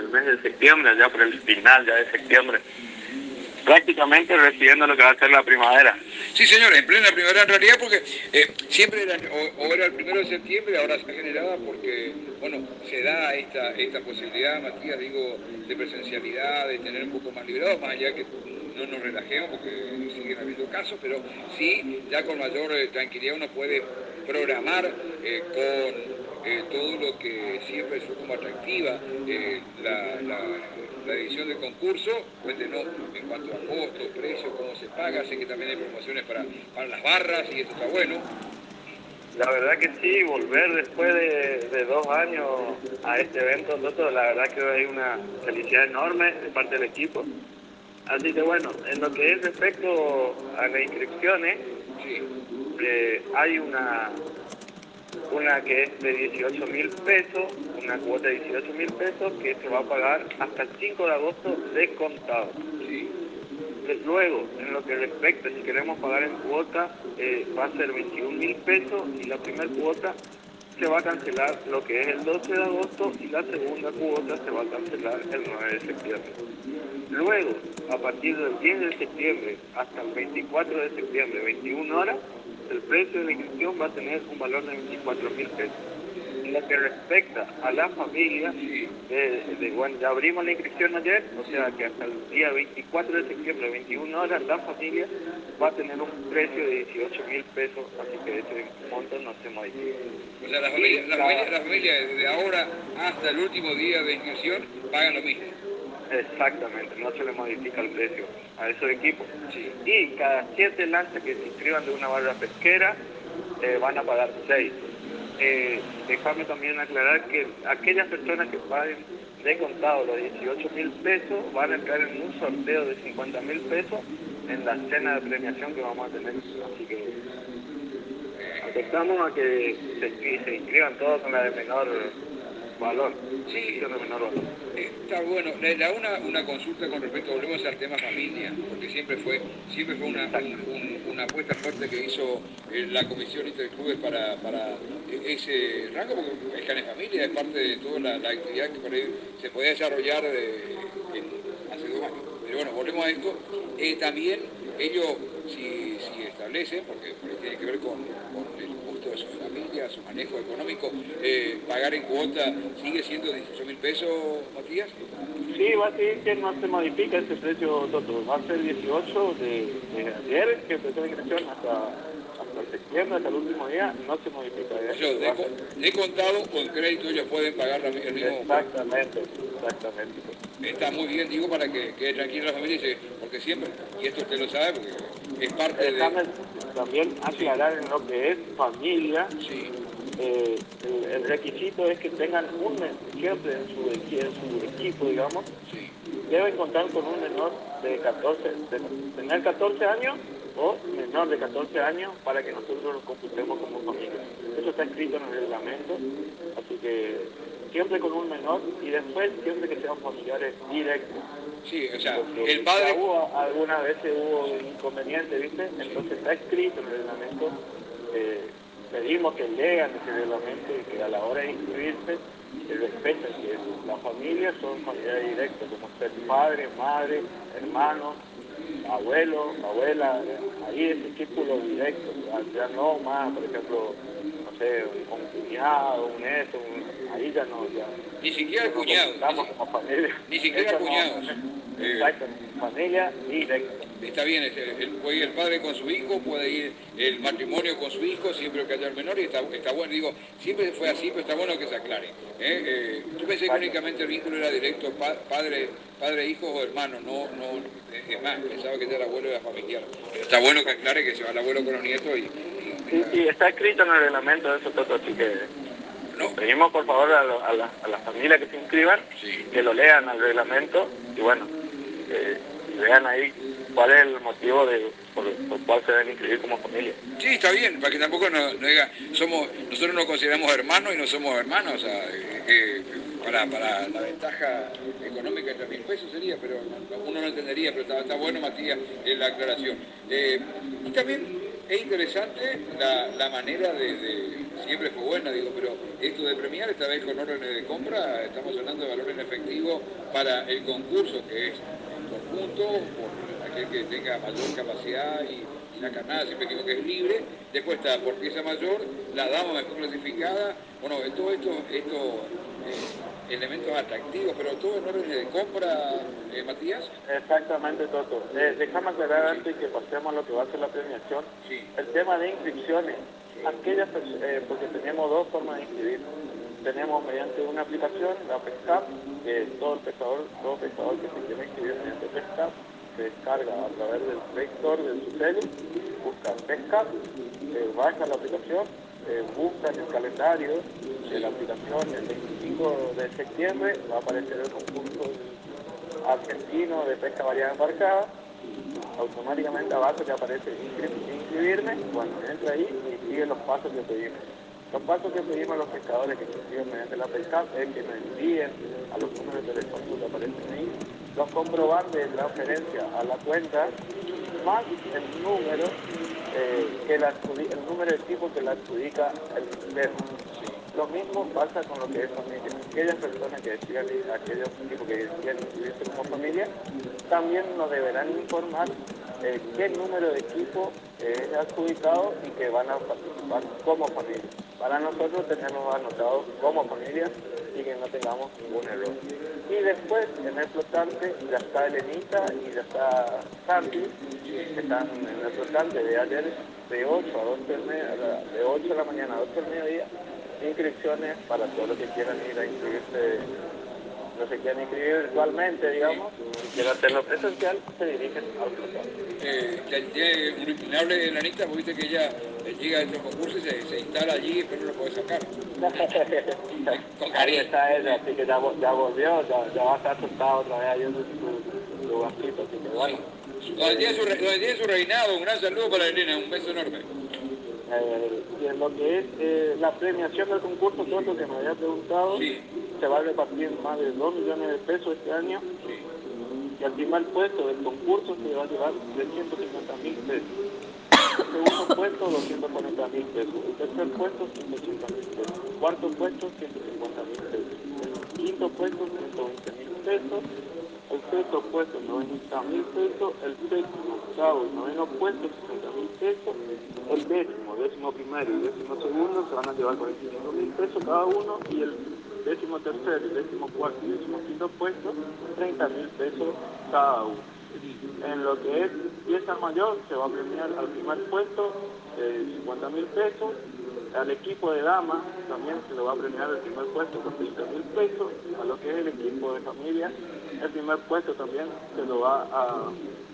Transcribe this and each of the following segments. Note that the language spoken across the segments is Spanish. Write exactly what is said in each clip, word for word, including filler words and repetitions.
el mes de septiembre, ya por el final ya de septiembre, prácticamente recibiendo lo que va a ser la primavera. Sí, señor, en plena primavera en realidad, porque eh, siempre era, o, o era el primero de septiembre, ahora se ha generado porque, bueno, se da esta, esta posibilidad, Matías, digo, de presencialidad, de tener un poco más liberado, más allá que no nos relajemos porque siguen habiendo casos, pero sí, ya con mayor eh, tranquilidad uno puede programar eh, con eh, todo lo que siempre fue como atractiva eh, la, la, la edición del concurso, cuéntenos en cuanto a costos, precios, cómo se paga, sé que también hay promociones para, para las barras y eso está bueno. La verdad que sí, volver después de, de dos años a este evento, nosotros la verdad que hay una felicidad enorme de parte del equipo. Así que bueno, en lo que es respecto a las inscripciones, Sí. eh, hay una, una que es de dieciocho mil pesos, una cuota de dieciocho mil pesos que se va a pagar hasta el cinco de agosto de contado. Sí. Luego, en lo que respecta, si queremos pagar en cuota, eh, va a ser veintiún mil pesos y la primera cuota se va a cancelar lo que es el doce de agosto y la segunda cuota se va a cancelar el nueve de septiembre. Luego, a partir del diez de septiembre hasta el veinticuatro de septiembre, veintiuna horas, el precio de la inscripción va a tener un valor de veinticuatro mil pesos. En lo que respecta a la familia, de, de, bueno, ya abrimos la inscripción ayer, o sea que hasta el día veinticuatro de septiembre, veintiuna horas, la familia va a tener un precio de dieciocho mil pesos, así que ese monto no se modifica. O sea, la familia, la, familia, la familia desde ahora hasta el último día de inscripción pagan lo mismo. Exactamente, no se le modifica el precio a esos equipos. Sí. Y cada siete lanchas que se inscriban de una barra pesquera eh, van a pagar seis. Eh, déjame también aclarar que aquellas personas que paguen de contado los dieciocho mil pesos van a entrar en un sorteo de cincuenta mil pesos en la cena de premiación que vamos a tener. Así que afectamos a que se, se inscriban todos con la de menor valor, Sí. inscripción de menor valor. Está bueno. Le da una, una consulta con respecto, volvemos al tema familia, porque siempre fue siempre fue una, un, un, una apuesta fuerte que hizo eh, la Comisión Interclubes para, para ese rango, porque el Cane Familia es parte de toda la, la actividad que por ahí se podía desarrollar de, en, hace dos años. Pero bueno, volvemos a esto. Eh, también ellos, si, si establecen, porque por ahí tiene que ver con, con el gusto de su familia, su manejo económico, eh, pagar en cuota sigue siendo dieciocho mil pesos, Matías. Sí, va a seguir que no se modifica ese precio total. Va a ser dieciocho de, de ayer, que empezó la inscripción, hasta, hasta septiembre, hasta el último día, no se modifica. ¿eh? O sea, de, co de contado o en crédito ellos pueden pagar la, el mismo. Exactamente, exactamente. Está muy bien, digo, para que quede tranquila la familia, porque siempre, y esto usted lo sabe, porque es parte Déjame de... también aclarar sí. En lo que es familia. Sí. Eh, el, el requisito es que tengan un siempre en su, en su equipo, digamos, sí. Deben contar con un menor de catorce, de tener catorce años o menor de catorce años para que nosotros lo computemos como familia. Eso está escrito en el reglamento, así que siempre con un menor y después siempre que sean familiares directos. Sí, o sea, porque el padre... Hubo, algunas veces hubo inconvenientes, ¿viste? Entonces está escrito en el reglamento. Eh, pedimos que lean ese reglamento y que a la hora de inscribirse eh, respeten que la familia son familiares directos, como ser padre, madre, hermano, abuelo, abuela, ahí ese círculo directo, ya, ya no más, por ejemplo, no sé, un cuñado, un eso, un, ahí ya no, ya. Ni siquiera cuñados. Ni, como familia. Ni siquiera Eso cuñados. No, exacto, familia directa. Está bien, el, el, puede ir el padre con su hijo, puede ir el matrimonio con su hijo, siempre que haya el menor, y está, está bueno, digo, siempre fue así, pero está bueno que se aclare. ¿eh? Eh, yo pensé Exacto. que únicamente el vínculo era directo, pa, padre, padre, hijos o hermanos, no, no, es más, pensaba que ya era abuelo era familiar. Pero está bueno que aclare que se va el abuelo con los nietos y... y sí, sí, está escrito en el reglamento de eso, todo, así que... No. Pedimos por favor a, lo, a, la, a las familias que se inscriban, sí. que lo lean al reglamento y bueno, eh, vean ahí cuál es el motivo de, por el cual se deben inscribir como familia. Sí, está bien, para que tampoco nos no diga, somos, nosotros nos consideramos hermanos y no somos hermanos, o sea, eh, eh, para, para la ventaja económica de tres mil pesos sería, pero no, uno no entendería, pero está, está bueno, Matías, en la aclaración. Eh, y también es interesante la, la manera de, de, siempre fue buena, digo, pero esto de premiar, esta vez con órdenes de compra, estamos hablando de valor en efectivo para el concurso, que es en conjunto, por aquel que tenga mayor capacidad y, y la carnada, siempre digo que es libre, después está por pieza mayor, la dama mejor clasificada, bueno, todo esto, esto eh, elementos atractivos, pero todo en órdenes de compra, eh, Matías. Exactamente, Toto. Eh, déjame aclarar antes que pasemos a lo que va a ser la premiación. Sí. El tema de inscripciones, aquellas, eh, porque tenemos dos formas de inscribir. Tenemos mediante una aplicación, la PESCAP, que todo el pescador, todo pescador que se quiera inscribir mediante PESCAP, se descarga a través del Play Store de su celu, busca PESCAP, eh, baja la aplicación, eh, busca en el calendario de la aplicación el veinticinco de septiembre, va a aparecer el concurso argentino de pesca variada embarcada, automáticamente abajo te aparece inscri inscribirme, bueno, entra ahí y sigue los pasos que pedimos. Los pasos que pedimos a los pescadores que se inscriben mediante la pesca es que nos envíen a los números telefónicos que aparecen ahí los comprobantes de transferencia a la cuenta, más el número, eh, que la el número de tipo que la adjudica el sistema. Lo mismo pasa con lo que es familia. Aquellas personas que decidan, aquellos tipos que decidan inscribirse como familia, también nos deberán informar eh, qué número de equipo es adjudicado y que van a participar como familia. Para nosotros tenerlos anotados como familia y que no tengamos ningún error. Y después, en el flotante, ya está Elenita y ya está Santi, que están en el flotante de ayer de ocho a doce del mediodía, de ocho de la mañana a doce del mediodía, inscripciones para todos los que quieran ir a inscribirse, los que quieran inscribir virtualmente, digamos, y quieran hacerlo presencial, se dirigen al flotante. Eh, tiene un inable Elenita, porque viste que ella eh, llega a estos concursos y se, se instala allí y después no lo puede sacar. Con Ahí cariño. está ella, así que ya, ya volvió, ya, ya va a estar sentada otra vez ahí en su, su lugarcito, así que bueno. Sí. Donde, tiene su, donde tiene su reinado, un gran saludo para Elena, un beso enorme. Eh, y en lo que es eh, la premiación del concurso, todo lo que me había preguntado, Sí. se va a repartir más de dos millones de pesos este año. Sí. Y al primer puesto del concurso se va a llevar trescientos cincuenta mil pesos. El segundo puesto, doscientos cuarenta mil pesos. El tercer puesto, ciento ochenta mil pesos. El cuarto puesto, ciento cincuenta mil pesos. El quinto puesto, ciento veinte mil pesos. El sexto puesto, noventa mil pesos. El séptimo, octavo y noveno puesto, sesenta mil pesos. El décimo, décimo primero y décimo segundo se van a llevar cuarenta y cinco mil pesos cada uno. Y el décimo tercer, décimo cuarto y décimo quinto puesto, treinta mil pesos cada uno. En lo que es pieza mayor, se va a premiar al primer puesto eh, cincuenta mil pesos. Al equipo de damas también se le va a premiar el primer puesto con treinta mil pesos. A lo que es el equipo de familia, el primer puesto también se lo va a,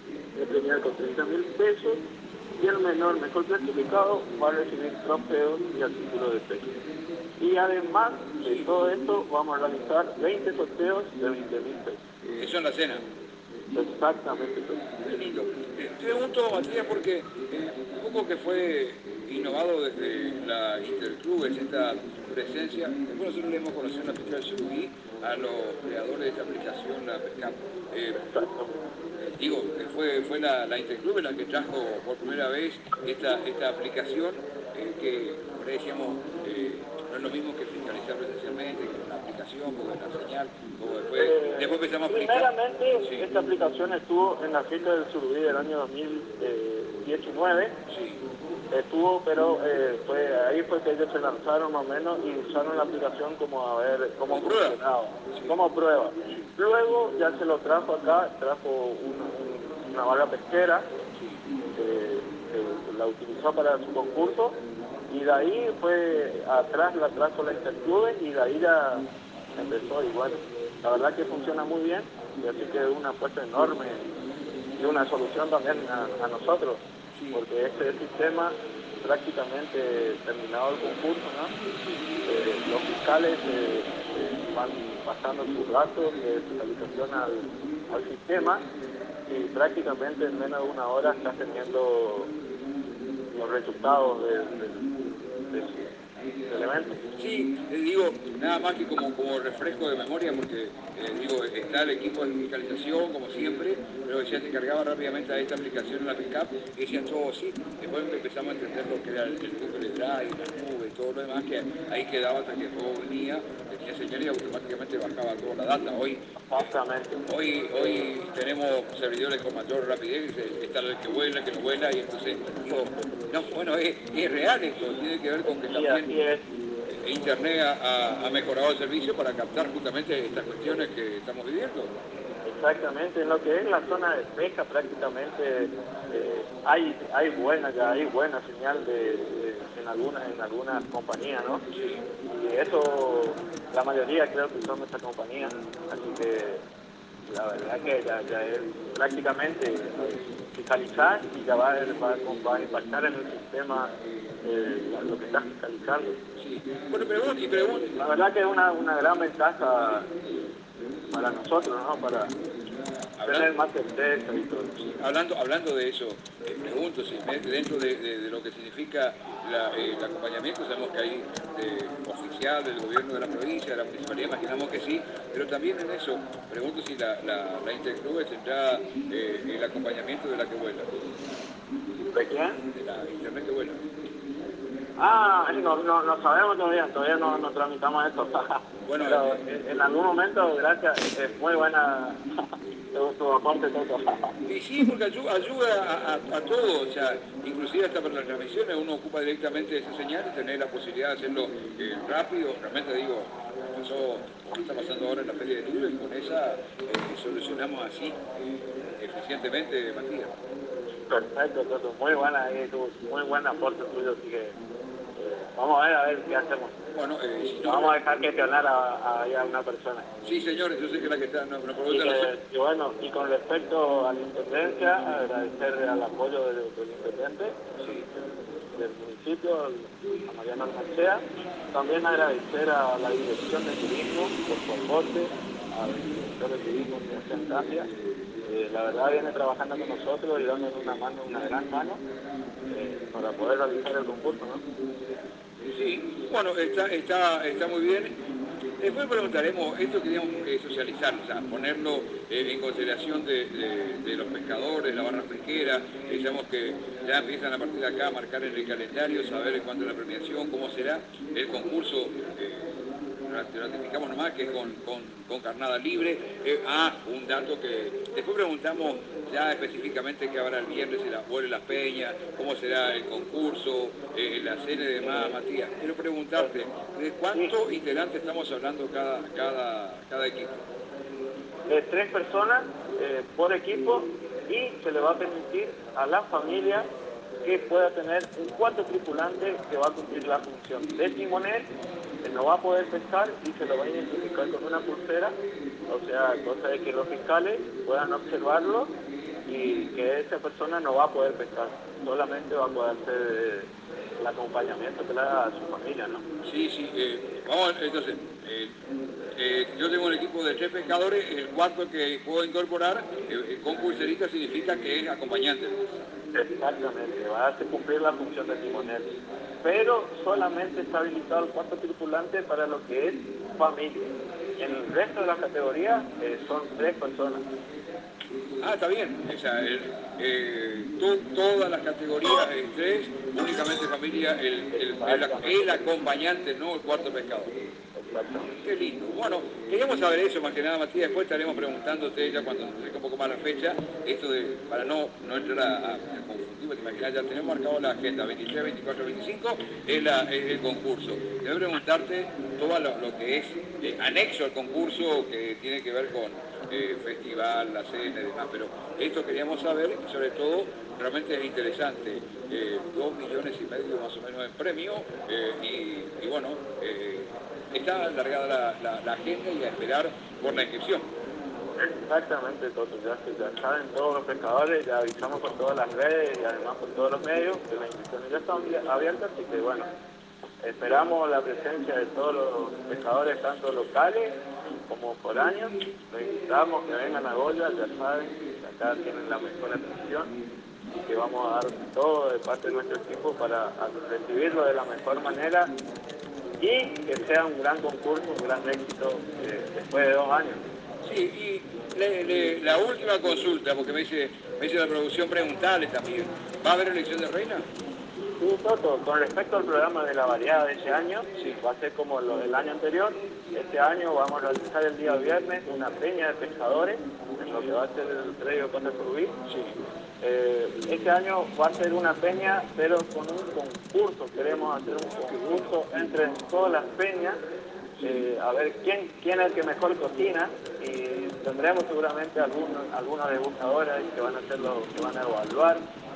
a premiar con treinta mil pesos. Y el menor mejor clasificado va a recibir trofeos y artículos de pesca. Y además de todo esto, vamos a realizar veinte sorteos de veinte mil pesos. Eso en la cena. Exactamente. Qué lindo. Eh, te pregunto, Matías, porque eh, un poco que fue innovado desde la Interclubes, esta presencia. Después nosotros le hemos conocido en la pesca del Surubí a los creadores de esta aplicación, la PESCAP. Eh, eh, digo, que fue, fue la, la Interclubes la que trajo por primera vez esta, esta aplicación, eh, que, como le decíamos, eh, no es lo mismo que fiscalizar presencialmente, que una aplicación, porque una señal, como después, Eh, después empezamos a aplicar. primeramente, Sí. esta aplicación estuvo en la fiesta del Surubí del año dos mil diecinueve. Sí. Estuvo, pero eh, fue ahí fue que ellos se lanzaron más o menos y usaron la aplicación como a ver cómo ¿Como prueba? funcionaba, Sí. como prueba. Sí. Luego ya se lo trajo acá, trajo una, un, una barra pesquera, Sí. eh, que la utilizó para su concurso, y de ahí fue atrás la trajo la Interclubes y de ahí ya empezó. Y bueno, la verdad que funciona muy bien, y así que es una apuesta enorme y una solución también a, a nosotros, Sí. porque este sistema, prácticamente terminado el concurso, ¿no? Eh, los fiscales eh, eh, van pasando sus datos de fiscalización al, al sistema, y prácticamente en menos de una hora estás teniendo los resultados de, de, de, del evento. Sí, eh, digo, nada más que como, como refresco de memoria, porque eh, digo, está el equipo de fiscalización, como siempre, pero ya se cargaba rápidamente a esta aplicación en la pickup y decían todo, sí, después empezamos a entender lo que era el, el Google Drive, la nube y todo lo demás, que ahí quedaba hasta que todo venía, tenía señal y automáticamente bajaba toda la data. Hoy, Exactamente. eh, hoy, hoy tenemos servidores con mayor rapidez, eh, está el que vuela, el que no vuela, y entonces, digo, no, bueno, es, es real esto, tiene que ver con que Sí, también así es. Internet ha, ha mejorado el servicio para captar justamente estas cuestiones que estamos viviendo. Exactamente, en lo que es la zona de pesca prácticamente eh, hay hay buena ya hay buena señal de, de- en algunas en algunas compañías, ¿no? Sí. Y eso la mayoría creo que son nuestras compañías, así que la verdad que ya, ya es prácticamente eh, fiscalizar y ya va, a- va, a- va a impactar en el sistema eh, la- lo que está fiscalizando. Sí. Bueno, pregunto y pregunto. La verdad que es una, una gran ventaja para nosotros, ¿no? Para tener Hablando, más certeza y todo. sí, hablando, hablando de eso, eh, pregunto si me- dentro de, de- de lo que significa la, eh, el acompañamiento, sabemos que hay de oficial del gobierno de la provincia, de la municipalidad, imaginamos que sí, pero también en eso, pregunto si la, la, la Interclubes tendrá eh, el acompañamiento de la que vuela, ¿De quién? de la Internet que vuela. Ah, no, no, no sabemos todavía, todavía no, no tramitamos esto. Bueno, Pero eh, en, en algún momento, gracias, es muy buena tu, tu aporte, Toto. Y sí, porque ayu- ayuda a, a, a todo, o sea, inclusive hasta para las transmisiones uno ocupa directamente esa señal y tener la posibilidad de hacerlo eh, rápido. Realmente digo, pasó, como está pasando ahora en la Feria del Libro y con esa eh, solucionamos así eh, eficientemente, Matías. Perfecto, Toto, muy buena, ahí, tu, muy buen aporte tuyo, así que eh, vamos a ver a ver qué hacemos. Bueno, eh, si no, Vamos a dejar gestionar a, a, a una persona. sí señores, yo sé que la que está, nos, nos Y, preguntan nosotros. que, y bueno, y con respecto a la intendencia, agradecer al apoyo del, del intendente Sí, del, del municipio, a Mariano Armachea. También agradecer a la Dirección de Turismo por su aporte, al director de Turismo, Sebastián Candia. Eh, la verdad viene trabajando con nosotros y dándonos una mano, una gran mano, eh, para poder realizar el concurso, ¿no? sí, bueno, está, está, está muy bien. Después preguntaremos, esto queríamos eh, socializar, o sea, ponerlo eh, en consideración de, de- de los pescadores, la barra pesquera, eh, sabemos que ya empiezan a partir de acá a marcar en el calendario, saber en cuanto a la premiación, cómo será el concurso. eh, Rat- ratificamos nomás que es con, con, con carnada libre. Eh, ah, un dato que después preguntamos ya específicamente qué habrá el viernes, si la vuelve las peñas, cómo será el concurso, eh, la cena y demás, Matías. Quiero preguntarte, ¿de Sí, cuántos integrantes estamos hablando cada, cada, cada equipo? de tres personas eh, por equipo, y se le va a permitir a la familia que pueda tener un cuarto tripulante que va a cumplir la función de timonel, que no va a poder pescar y se lo va a identificar con una pulsera, o sea, cosa de que los fiscales puedan observarlo y que esa persona no va a poder pescar, solamente va a poder hacer eh, el acompañamiento que le haga a su familia, ¿no? Sí, sí, eh, vamos, entonces, eh, eh, yo tengo un equipo de tres pescadores, el cuarto que puedo incorporar eh, con pulserita significa que es acompañante. Exactamente, va a hacer cumplir la función de timonel, pero solamente está habilitado el cuarto tripulante para lo que es familia. En el resto de las categorías eh, son tres personas. Ah, está bien. O sea, el, eh, to- todas las categorías estrés, únicamente familia, el, el, el, el Exactamente, acompañante, no el cuarto pescador. exactamente. Qué lindo. Bueno, queríamos saber eso más que nada, Matías. Después estaremos preguntándote ya cuando nos acerque un poco más la fecha, esto de, para no, no entrar a, a, a confundir, te imaginas, ya tenemos marcado la agenda, veintitrés, veinticuatro, veinticinco, es, la, es el concurso. Debo preguntarte todo lo, lo que es eh, anexo al concurso, que tiene que ver con eh, festival, la cena y demás, pero esto queríamos saber y sobre todo realmente es interesante. Eh, dos millones y medio más o menos en premio eh, y, y bueno, eh, está alargada la, la, la agenda y a esperar por la inscripción. Exactamente, Toto, ya, que ya saben todos los pescadores, ya avisamos por todas las redes y además por todos los medios que las inscripciones ya están abiertas, así que bueno, esperamos la presencia de todos los pescadores, tanto locales como foráneos. Los invitamos que vengan a Goya, ya saben, que acá tienen la mejor atención y que vamos a dar todo de parte de nuestro equipo para recibirlo de la mejor manera y que sea un gran concurso, un gran éxito eh, después de dos años. Sí, y le, le, la última consulta, porque me dice, me dice la producción preguntarle también, ¿va a haber elección de reina? Sí, Toto, con respecto al programa de la variedad de este año, Sí. va a ser como lo del año anterior. Este año vamos a realizar el día viernes una peña de pescadores en lo que va a ser el predio Costa Surubí. Sí. Eh, este año va a ser una peña, pero con un concurso. Queremos hacer un Ah, qué concurso bueno. entre todas las peñas, eh, a ver quién, quién es el que mejor cocina, y tendremos seguramente algunos, algunos degustadores que van a hacer los, que van a evaluar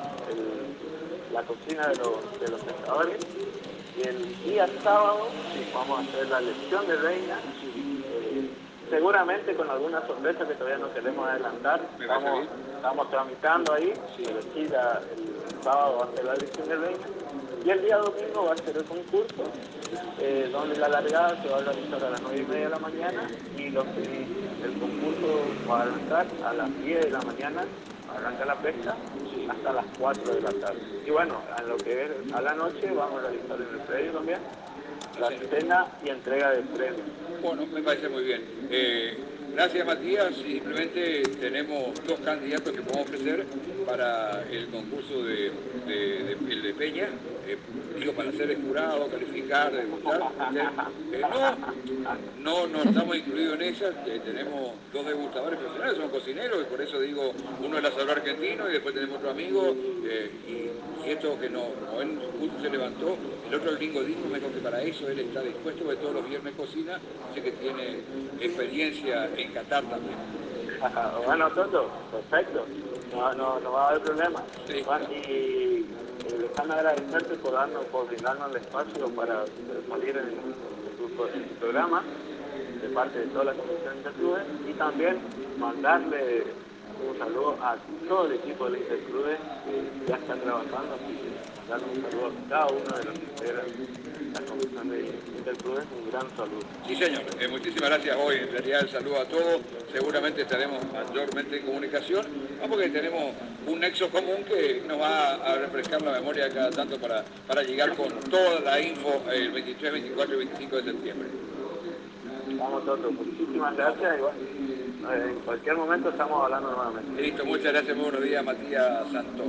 el- la cocina de los, de los pescadores. Y el día sábado vamos a hacer la elección de reina. Eh, seguramente con alguna sorpresa que todavía no queremos adelantar. Me parece Estamos, bien. estamos tramitando ahí, Sí. pero sí, la, el sábado va a ser la elección de reina. Y el día domingo va a ser el concurso, eh, donde la largada se va a realizar a las nueve y media de la mañana, y los que, el concurso va a arrancar a las diez de la mañana, arranca la pesca, hasta las cuatro de la tarde. Y bueno, a lo que es a la noche vamos a realizar en el predio también la cena y entrega de premios. Bueno, me parece muy bien. Eh, gracias, Matías. Simplemente tenemos dos candidatos que podemos ofrecer para el concurso de, de, de- el de Peña. Eh, digo, para ser jurado, calificar, degustar. Eh, no, no, no estamos incluidos en esas. Eh, tenemos dos degustadores profesionales, son cocineros, y por eso digo, uno es el asador argentino y después tenemos otro amigo. Eh, y, y esto que no, como él justo se levantó, el otro el gringo Dismo me dijo que para eso él está dispuesto, porque todos los viernes cocina, así que tiene experiencia en Qatar también. Bueno, Toto, perfecto, no, no, no va a haber problema. Listo. Bueno, y eh, déjame agradecerte por darnos, por brindarnos el espacio para eh, salir en, en tu, pro- en tu programa, de parte de toda la Comisión Interclubes, y también mandarle un saludo a todo el equipo de Interclubes que ya está trabajando, así que mandarle un saludo a cada uno de los que integran la Comisión de Interclubes, un gran saludo. Sí, señor. Eh, muchísimas gracias hoy. En realidad el saludo a todos. Seguramente estaremos mayormente en comunicación, ah, porque tenemos un nexo común que nos va a refrescar la memoria cada tanto para, para llegar con toda la info el veintitrés, veinticuatro y veinticinco de septiembre. Vamos, Toto, muchísimas Vamos. gracias y bueno, eh, en cualquier momento estamos hablando nuevamente. Listo, muchas gracias. Muy buenos días, Matías Santos.